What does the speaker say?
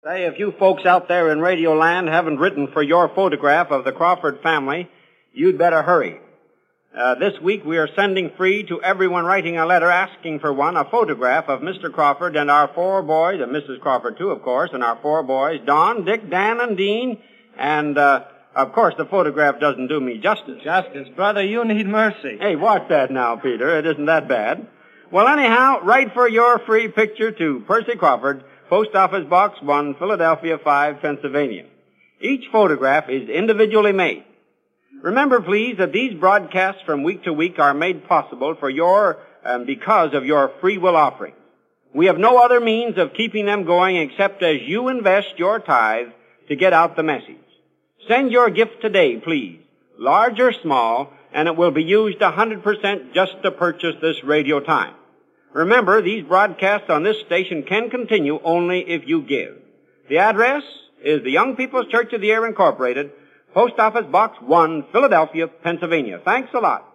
Say, if you folks out there in Radio Land haven't written for your photograph of the Crawford family, you'd better hurry. This week we are sending free to everyone writing a letter asking for one a photograph of Mr. Crawford and our four boys, and Mrs. Crawford too, of course, and our four boys, Don, Dick, Dan, and Dean, and, of course, the photograph doesn't do me justice. Justice, brother, you need mercy. Hey, watch that now, Peter. It isn't that bad. Well, anyhow, write for your free picture to Percy Crawford, Post Office Box 1, Philadelphia 5, Pennsylvania. Each photograph is individually made. Remember, please, that these broadcasts from week to week are made possible for because of your free will offering. We have no other means of keeping them going except as you invest your tithe to get out the message. Send your gift today, please, large or small, and it will be used 100% just to purchase this radio time. Remember, these broadcasts on this station can continue only if you give. The address is the Young People's Church of the Air, Incorporated, Post Office Box 1, Philadelphia, Pennsylvania. Thanks a lot.